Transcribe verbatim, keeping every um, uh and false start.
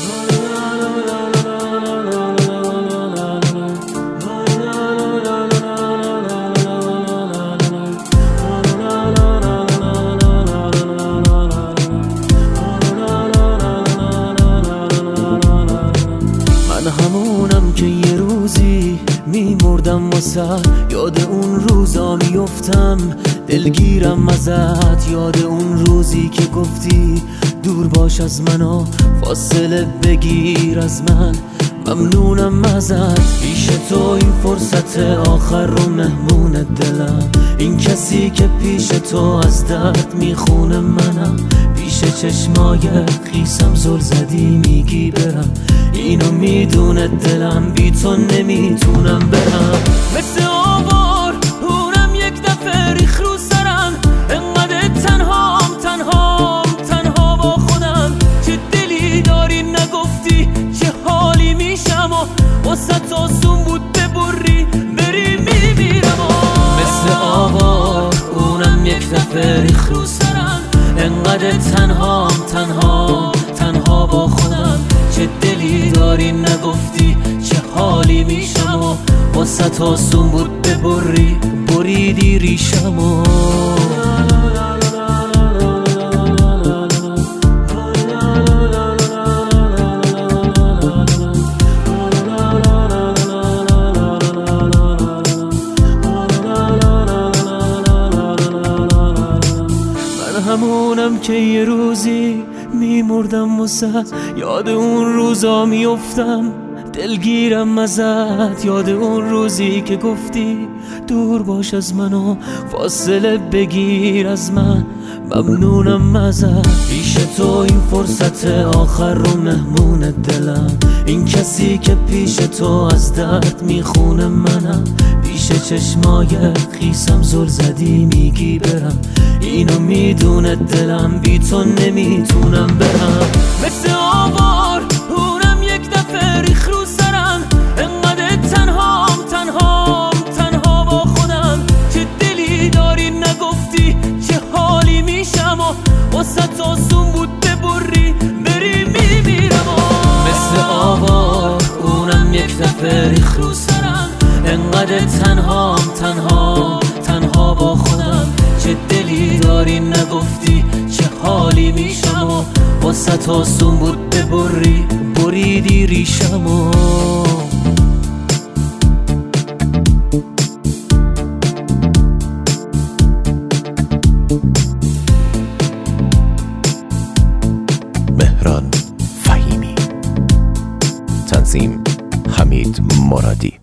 همونم که یه روزی میمردم واسه یاد اون روزا میفتم دلگیرم ازت، یاد اون روزی که گفتی دور باش از منو فاصله بگیر از من. ممنونم ازت، پیش تو این فرصت آخر رو مهمون دلم. این کسی که پیش تو از درد میخونه منم، پیش چشمای خیسم زل زدی میگی برم. اینو میدونه دلم، بی تو نمیتونم برم. مثل آوار اونم یک دفعه ریخ رو سرم، انقدر تنهام تنهام تنها با خودم. چه دلی داری نگفتی چه حالی میشم و واسه آسون بود ببری بری میمیرم. مثل آوار اونم یک دفعه ریخ رو سرم، انقدر تنهام تنهام تنها با خودم. چه دلی داری نگفتی چه حالی میشم و واسه آسون بود ببری بریدی ریشمو. من همونم که یه روزی میمردم واسه یاد اون روزا میفتم دلگیرم ازت، یاد اون روزی که گفتی دور باش از منو فاصله بگیر از من. ممنونم ازت، پیش تو این فرصت آخر رو مهمون دلم. این کسی که پیش تو از درد میخونه منم، پیش چشمای خیسم زل زدی میگی برم. اینو میدونه دلم، بی تو نمیتونم برم. مثل آوار اونم یک دفعه ریخ رو سرم، انقدر تنهام تنهام تنها با خودم. چه دلی داری نگفتی چه حالی میشم و واسه آسون بود ببری بری میمیرم. مثل آوار اونم یک دفعه ریخ رو سرم، انقدر تنهام تنهام تنها با خودم. چه دلی داری نگفتی چه حالی میشم و واسه آسون بود ببری بریدی ریشمو. مهران فهیمی، تنظیم حمید مرادی.